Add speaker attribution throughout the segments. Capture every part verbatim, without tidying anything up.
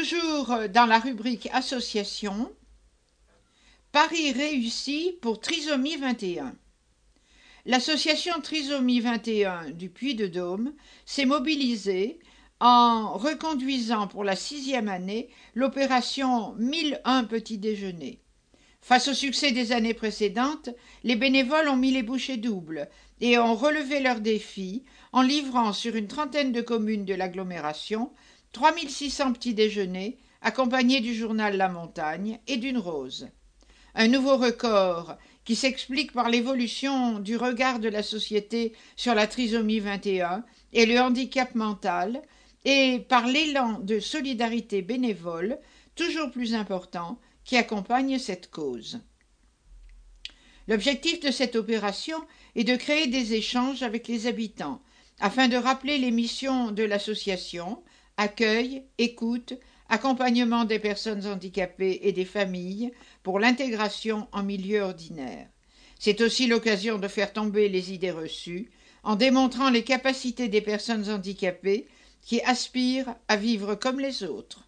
Speaker 1: toujours dans la rubrique Association, Paris réussi pour Trisomie vingt et un. L'association Trisomie vingt et un du Puy-de-Dôme s'est mobilisée en reconduisant pour la sixième année l'opération mille un petits déjeuners. Face au succès des années précédentes, les bénévoles ont mis les bouchées doubles et ont relevé leurs défis en livrant sur une trentaine de communes de l'agglomération trois mille six cents petits déjeuners accompagnés du journal La Montagne et d'une rose. Un nouveau record qui s'explique par l'évolution du regard de la société sur la trisomie vingt et un et le handicap mental et par l'élan de solidarité bénévole toujours plus important qui accompagne cette cause. L'objectif de cette opération est de créer des échanges avec les habitants afin de rappeler les missions de l'association, accueil, écoute, accompagnement des personnes handicapées et des familles pour l'intégration en milieu ordinaire. C'est aussi l'occasion de faire tomber les idées reçues en démontrant les capacités des personnes handicapées qui aspirent à vivre comme les autres.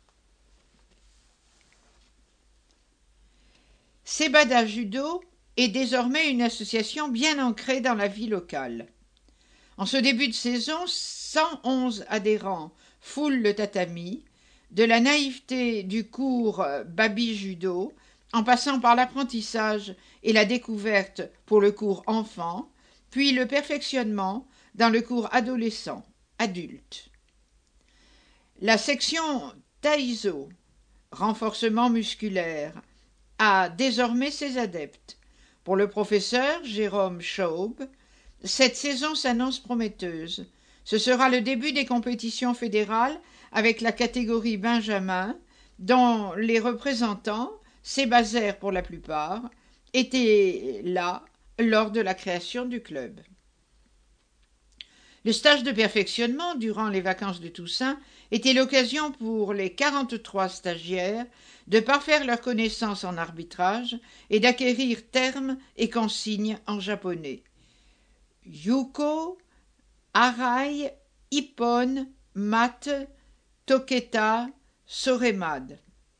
Speaker 1: Sebada Judo est désormais une association bien ancrée dans la vie locale. En ce début de saison, cent onze adhérents foulent le tatami, de la naïveté du cours Baby Judo, en passant par l'apprentissage et la découverte pour le cours enfant, puis le perfectionnement dans le cours adolescent, adulte. La section Taïso, renforcement musculaire, a désormais ses adeptes. Pour le professeur Jérôme Schaub, cette saison s'annonce prometteuse. Ce sera le début des compétitions fédérales avec la catégorie Benjamin, dont les représentants, sébazaires pour la plupart, étaient là lors de la création du club. Le stage de perfectionnement durant les vacances de Toussaint était l'occasion pour les quarante-trois stagiaires de parfaire leurs connaissances en arbitrage et d'acquérir termes et consignes en japonais. Yuko, Arai, Ippon, Mat, Toketa, Soremad.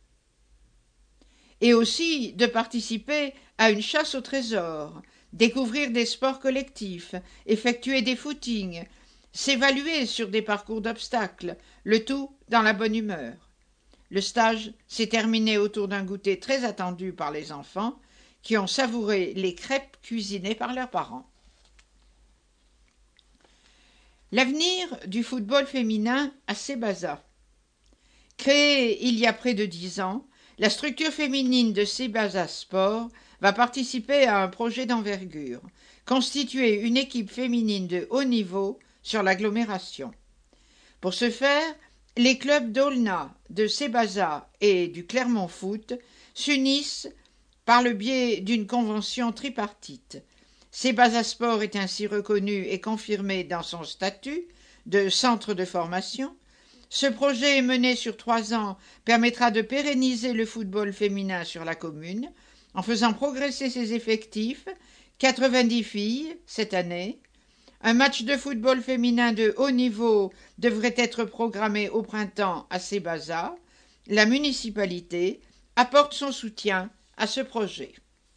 Speaker 1: Et aussi de participer à une chasse au trésor, découvrir des sports collectifs, effectuer des footings, s'évaluer sur des parcours d'obstacles, le tout dans la bonne humeur. Le stage s'est terminé autour d'un goûter très attendu par les enfants qui ont savouré les crêpes cuisinées par leurs parents. L'avenir du football féminin à Sebasa. Créée il y a près de dix ans, la structure féminine de Sebasa Sport va participer à un projet d'envergure, constituer une équipe féminine de haut niveau sur l'agglomération. Pour ce faire, les clubs d'Aulnat, de Sebasa et du Clermont Foot s'unissent par le biais d'une convention tripartite. Sebasa Sport est ainsi reconnu et confirmé dans son statut de centre de formation. Ce projet mené sur trois ans permettra de pérenniser le football féminin sur la commune en faisant progresser ses effectifs, quatre-vingt-dix filles cette année. Un match de football féminin de haut niveau devrait être programmé au printemps à Sebasa. La municipalité apporte son soutien à ce projet.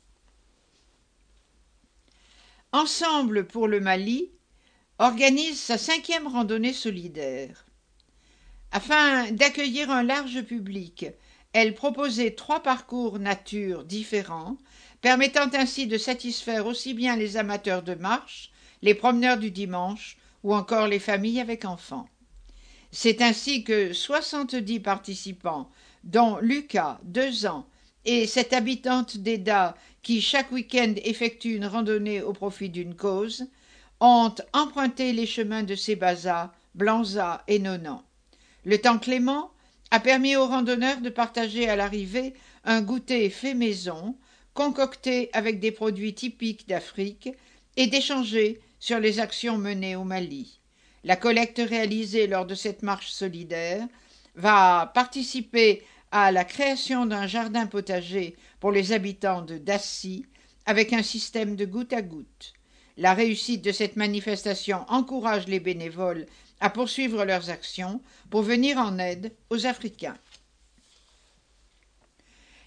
Speaker 1: Ensemble pour le Mali organise sa cinquième randonnée solidaire. Afin d'accueillir un large public, elle proposait trois parcours nature différents, permettant ainsi de satisfaire aussi bien les amateurs de marche, les promeneurs du dimanche ou encore les familles avec enfants. C'est ainsi que soixante-dix participants, dont Lucas, deux ans, et cette habitante d'Eda qui chaque week-end effectue une randonnée au profit d'une cause, ont emprunté les chemins de Sebasa, Blanza et Nonan. Le temps clément a permis aux randonneurs de partager à l'arrivée un goûter fait maison, concocté avec des produits typiques d'Afrique, et d'échanger sur les actions menées au Mali. La collecte réalisée lors de cette marche solidaire va participer à la création d'un jardin potager pour les habitants de Dassy avec un système de goutte à goutte. La réussite de cette manifestation encourage les bénévoles à poursuivre leurs actions pour venir en aide aux Africains.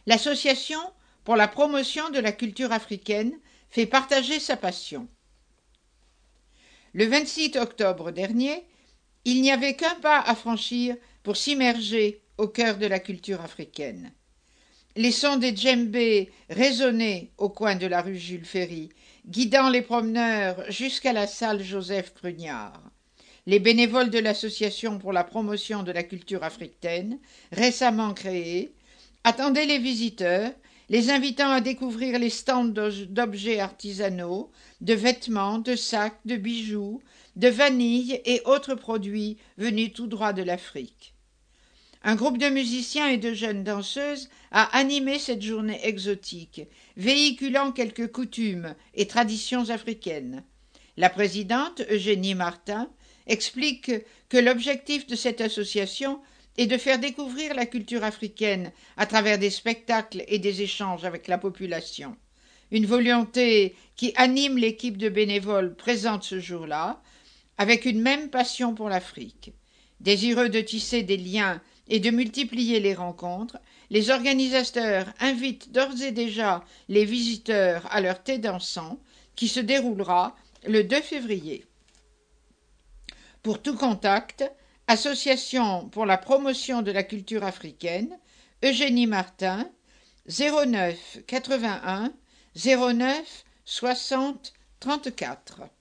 Speaker 1: L'association pour la promotion de la culture africaine fait partager sa passion. Le vingt-six octobre dernier, il n'y avait qu'un pas à franchir pour s'immerger au cœur de la culture africaine. Les sons des djembés résonnaient au coin de la rue Jules Ferry, guidant les promeneurs jusqu'à la salle Joseph Prugnard. Les bénévoles de l'Association pour la promotion de la culture africaine, récemment créée, attendaient les visiteurs, les invitant à découvrir les stands d'objets artisanaux, de vêtements, de sacs, de bijoux, de vanille et autres produits venus tout droit de l'Afrique. Un groupe de musiciens et de jeunes danseuses a animé cette journée exotique, véhiculant quelques coutumes et traditions africaines. La présidente, Eugénie Martin, explique que l'objectif de cette association est de faire découvrir la culture africaine à travers des spectacles et des échanges avec la population. Une volonté qui anime l'équipe de bénévoles présente ce jour-là, avec une même passion pour l'Afrique. Désireux de tisser des liens et de multiplier les rencontres, les organisateurs invitent d'ores et déjà les visiteurs à leur thé dansant, qui se déroulera le deux février. Pour tout contact, Association pour la promotion de la culture africaine, Eugénie Martin, zéro neuf quatre-vingt-un zéro neuf soixante trente-quatre.